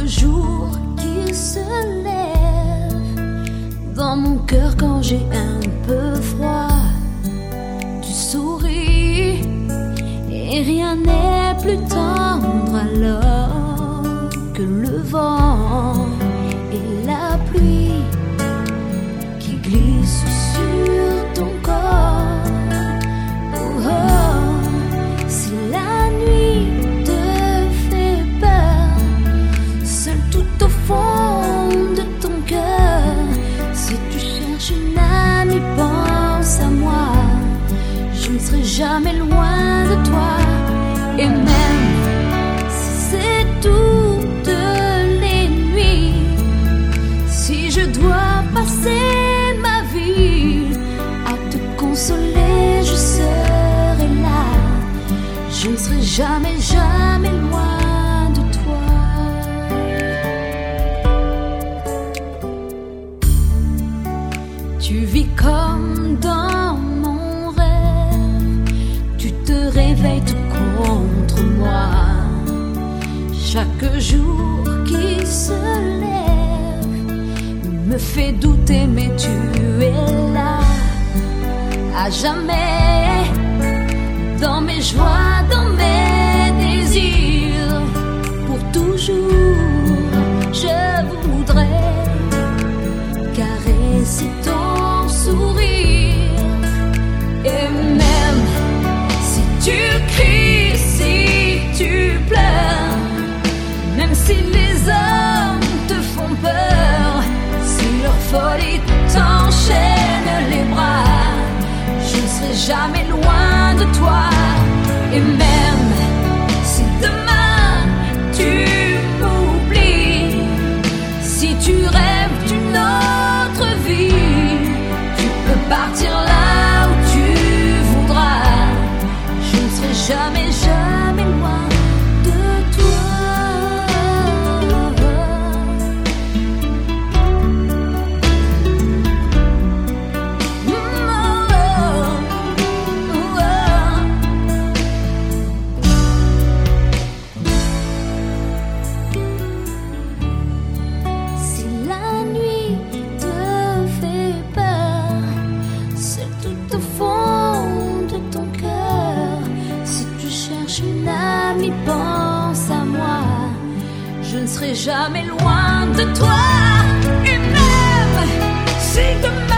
chaque jour qui se lève dans mon cœur quand j'ai un peu froid. Tu souris et rien n'est plus tendre alors que le vent et la pluie qui glissent sur ton corps. Oh, oh, si la nuit te fait peur, seul tout au fond de ton cœur, si tu cherches une amie, pense à moi. Je ne serai jamais loin de toi. Et même si c'est toutes les nuits, si je dois passer ma vie à te consoler, je serai là. Je ne serai jamais, jamais loin de toi. Tu vis comme dans mon rêve, tu te réveilles tout contre moi. Chaque jour qui se lève me fait douter, mais tu es là à jamais, dans mes joies, dans mes désirs, pour toujours. Je voudrais caresser ton sourire, et même si tu cries, si tu pleures, même si les hommes te font peur, si leur folie t'enchaîne les bras, je ne serai jamais loin de toi. Et même si demain tu m'oublies, si tu rêves d'une autre vie, tu peux partir là où tu voudras. Je ne serai jamais, jamais loin de toi. Si la nuit te fait peur, c'est tout au fond de ton cœur. Si tu cherches une amie, pense à moi. Je ne serai jamais loin de toi. Et même si demain